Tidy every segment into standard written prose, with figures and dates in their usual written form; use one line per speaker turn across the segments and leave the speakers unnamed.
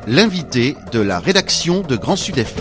l'invité de la rédaction de Grand Sud FM.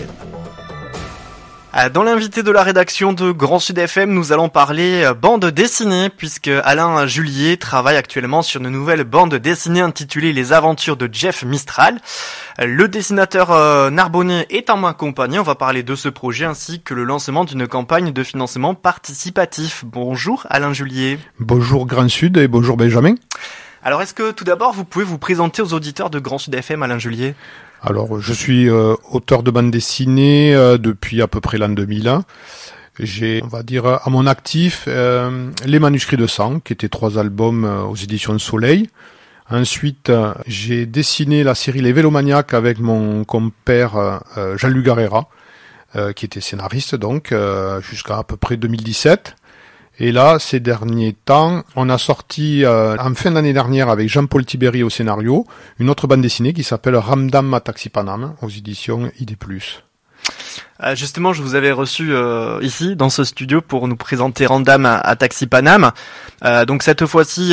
Dans l'invité de la rédaction de Grand Sud FM, nous allons parler bande dessinée, puisque Alain Julier travaille actuellement sur une nouvelle bande dessinée intitulée Les Aventures de Jeff Mistral. Le dessinateur narbonnais est en ma compagnie. On va parler de ce projet ainsi que le lancement d'une campagne de financement participatif. Bonjour Alain Julier.
Bonjour Grand Sud et bonjour Benjamin.
Alors est-ce que tout d'abord vous pouvez vous présenter aux auditeurs de Grand Sud FM, Alain Julier ?
Alors, je suis auteur de bande dessinée depuis à peu près l'an 2001. J'ai, on va dire, à mon actif, Les Manuscrits de Sang, qui étaient 3 albums aux éditions Soleil. Ensuite, j'ai dessiné la série Les Vélomaniaques avec mon compère Jean-Luc Garrera, qui était scénariste, donc, jusqu'à à peu près 2017. Et là, ces derniers temps, on a sorti en fin d'année dernière avec Jean-Paul Tibéry au scénario une autre bande dessinée qui s'appelle Ramdam à Taxi Paname aux éditions ID+.
Justement, je vous avais reçu ici dans ce studio pour nous présenter Ramdam à Taxi Paname. Donc cette fois-ci,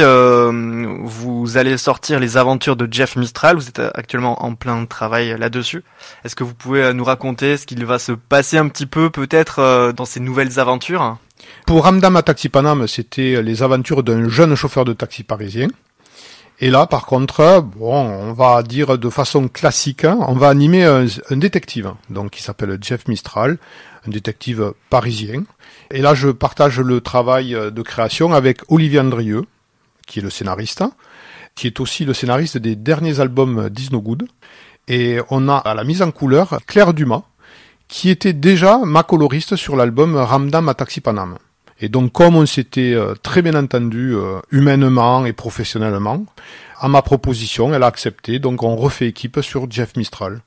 vous allez sortir les aventures de Jeff Mistral. Vous êtes actuellement en plein travail là-dessus. Est-ce que vous pouvez nous raconter ce qu'il va se passer un petit peu peut-être dans ces nouvelles aventures ?
Pour Ramdam à Taxi Paname, c'était les aventures d'un jeune chauffeur de taxi parisien. Et là, par contre, bon, on va dire de façon classique, on va animer un détective, donc qui s'appelle Jeff Mistral, un détective parisien. Et là, je partage le travail de création avec Olivier Andrieux, qui est le scénariste, qui est aussi le scénariste des derniers albums d'Is No Good. Et on a à la mise en couleur Claire Dumas, qui était déjà ma coloriste sur l'album Ramdam à Taxi Paname. Et donc, comme on s'était très bien entendu humainement et professionnellement, à ma proposition, elle a accepté. Donc, on refait équipe sur Jeff Mistral.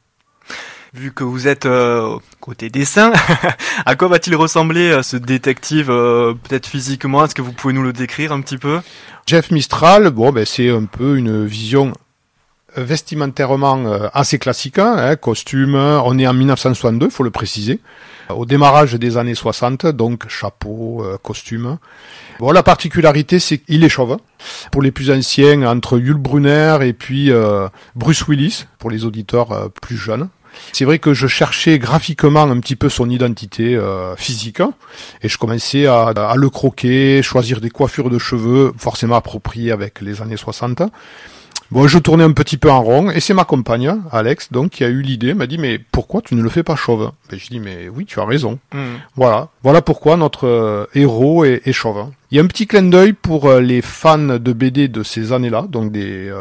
Vu que vous êtes côté dessin, à quoi va-t-il ressembler ce détective, peut-être physiquement ? Est-ce que vous pouvez nous le décrire un petit peu ?
Jeff Mistral, bon, ben c'est un peu une vision vestimentairement assez classique, hein, costume, on est en 1962, faut le préciser, au démarrage des années 60, donc chapeau, costume. Bon, la particularité, c'est qu'il est chauve. Pour les plus anciens, entre Yul Brynner et puis Bruce Willis, pour les auditeurs plus jeunes. C'est vrai que je cherchais graphiquement un petit peu son identité physique, et je commençais à le croquer, choisir des coiffures de cheveux forcément appropriées avec les années 60. Bon, je tournais un petit peu en rond, et c'est ma compagne, Alex, donc, qui a eu l'idée, m'a dit, mais pourquoi tu ne le fais pas chauve? Ben, je dis, mais oui, tu as raison. Voilà pourquoi notre héros est chauve. Il y a un petit clin d'œil pour les fans de BD de ces années-là, donc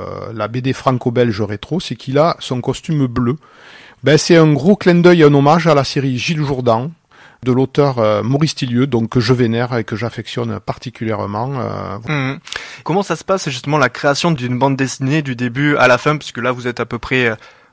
la BD franco-belge rétro, c'est qu'il a son costume bleu. Ben, c'est un gros clin d'œil, un hommage à la série Gilles Jourdan, de l'auteur Maurice Tillieux, donc que je vénère et que j'affectionne particulièrement.
Comment ça se passe justement la création d'une bande dessinée du début à la fin, puisque là vous êtes à peu près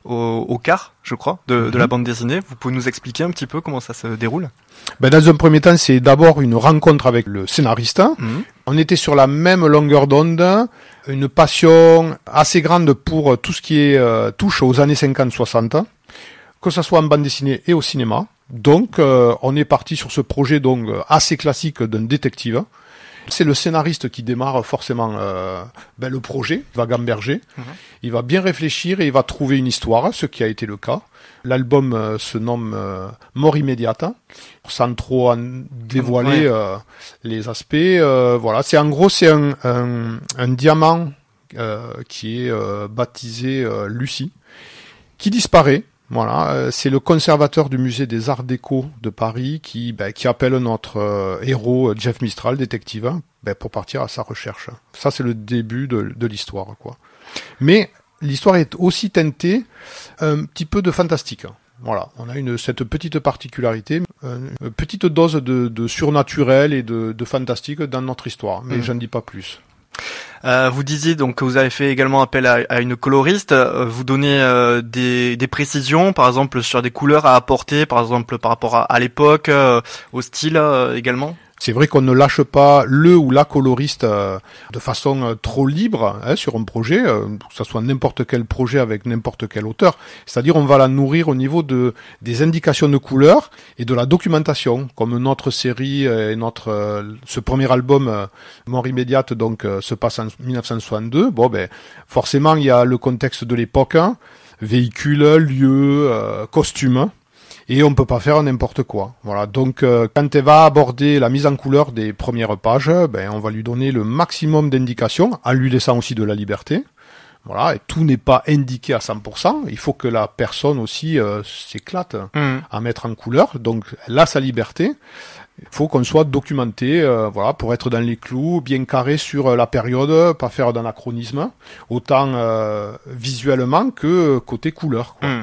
au quart, je crois, de la bande dessinée. Vous pouvez nous expliquer un petit peu comment ça se déroule ?
Ben, dans un premier temps, c'est d'abord une rencontre avec le scénariste. On était sur la même longueur d'onde, une passion assez grande pour tout ce qui touche aux années 50-60, que ce soit en bande dessinée et au cinéma. Donc, on est parti sur ce projet donc assez classique d'un détective. C'est le scénariste qui démarre forcément le projet, il va gamberger, il va bien réfléchir et il va trouver une histoire, ce qui a été le cas. L'album se nomme Mort immédiate, sans trop en dévoiler les aspects. Voilà, c'est en gros c'est un diamant qui est baptisé Lucie, qui disparaît. Voilà, c'est le conservateur du musée des Arts Déco de Paris qui appelle notre héros Jeff Mistral, détective, pour partir à sa recherche. Ça, c'est le début de l'histoire, quoi. Mais l'histoire est aussi teintée un petit peu de fantastique. Voilà, on a cette petite particularité, une petite dose de surnaturel et de fantastique dans notre histoire, mais j'en dis pas plus.
Vous disiez donc que vous avez fait également appel à une coloriste. Vous donnez des précisions, par exemple sur des couleurs à apporter, par exemple par rapport à l'époque, au style également.
C'est vrai qu'on ne lâche pas le ou la coloriste de façon trop libre sur un projet, que ce soit n'importe quel projet avec n'importe quel auteur. C'est-à-dire on va la nourrir au niveau des indications de couleurs et de la documentation, comme notre série et ce premier album Mort immédiate donc se passe en 1962. Bon forcément il y a le contexte de l'époque. véhicule, lieu, costume. Et on peut pas faire n'importe quoi. Voilà. Donc, quand elle va aborder la mise en couleur des premières pages, on va lui donner le maximum d'indications, en lui laissant aussi de la liberté. Voilà. Et tout n'est pas indiqué à 100%. Il faut que la personne aussi s'éclate à mettre en couleur. Donc, elle a sa liberté. Il faut qu'on soit documenté, pour être dans les clous, bien carré sur la période, pas faire d'anachronisme, autant visuellement que côté couleur, quoi.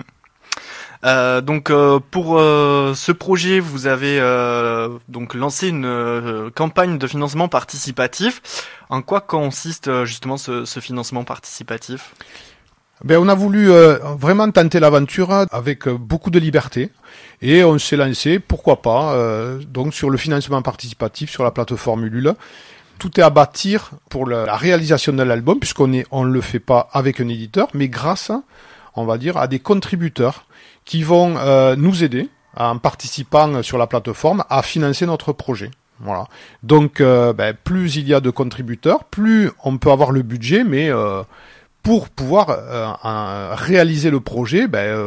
Donc pour ce projet, vous avez donc lancé une campagne de financement participatif. En quoi consiste justement ce financement participatif ?
On a voulu vraiment tenter l'aventure avec beaucoup de liberté et on s'est lancé, pourquoi pas, donc sur le financement participatif sur la plateforme Ulule. Tout est à bâtir pour la réalisation de l'album puisqu'on le fait pas avec un éditeur, mais grâce, on va dire, à des contributeurs qui vont nous aider en participant sur la plateforme à financer notre projet. Voilà. Donc, plus il y a de contributeurs, plus on peut avoir le budget, mais pour pouvoir réaliser le projet,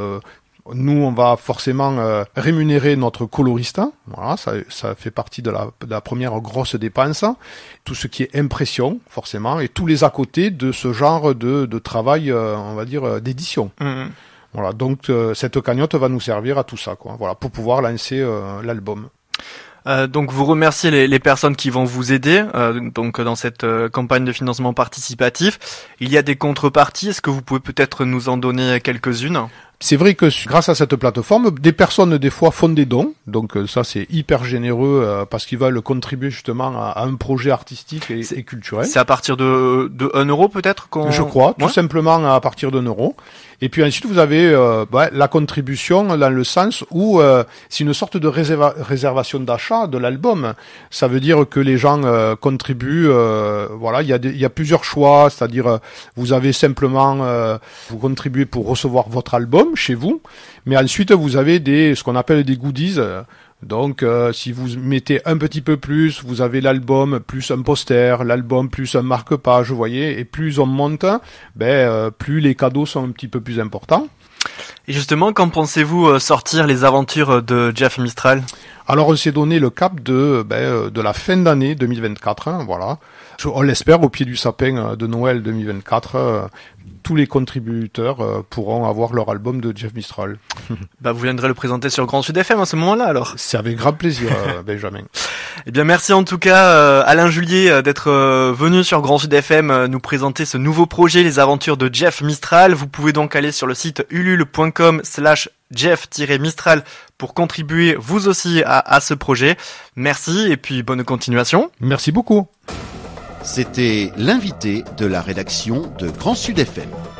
nous, on va forcément rémunérer notre coloriste. Voilà, ça fait partie de la première grosse dépense. Tout ce qui est impression, forcément, et tous les à côté de ce genre de travail, on va dire, d'édition. Voilà, donc cette cagnotte va nous servir à tout ça, quoi. Voilà, pour pouvoir lancer l'album.
Donc vous remerciez les personnes qui vont vous aider donc dans cette campagne de financement participatif. Il y a des contreparties, est-ce que vous pouvez peut-être nous en donner quelques-unes ?
C'est vrai que grâce à cette plateforme, des personnes des fois font des dons, donc ça c'est hyper généreux parce qu'ils veulent contribuer justement à un projet artistique et culturel.
C'est à partir de 1 euro peut-être
Je crois, tout simplement à partir d'1 euro. Et puis ensuite vous avez la contribution dans le sens où c'est une sorte de réservation d'achat de l'album. Ça veut dire que les gens contribuent. Il y a plusieurs choix, c'est-à-dire vous avez simplement vous contribuez pour recevoir votre album chez vous, mais ensuite vous avez ce qu'on appelle des goodies. Donc si vous mettez un petit peu plus, vous avez l'album plus un poster, l'album plus un marque-page, vous voyez, et plus on monte, plus les cadeaux sont un petit peu plus importants.
Et justement, quand pensez-vous sortir les aventures de Jeff Mistral ?
Alors on s'est donné le cap de la fin d'année 2024, voilà. On l'espère au pied du sapin de Noël 2024. Tous les contributeurs pourront avoir leur album de Jeff Mistral.
Vous viendrez le présenter sur Grand Sud FM à ce moment-là, alors.
C'est avec grand plaisir, Benjamin.
Eh bien, merci en tout cas, Alain Julier, d'être venu sur Grand Sud FM nous présenter ce nouveau projet, les aventures de Jeff Mistral. Vous pouvez donc aller sur le site ulule.com/Jeff-Mistral pour contribuer vous aussi à ce projet. Merci et puis bonne continuation.
Merci beaucoup.
C'était l'invité de la rédaction de Grand Sud FM.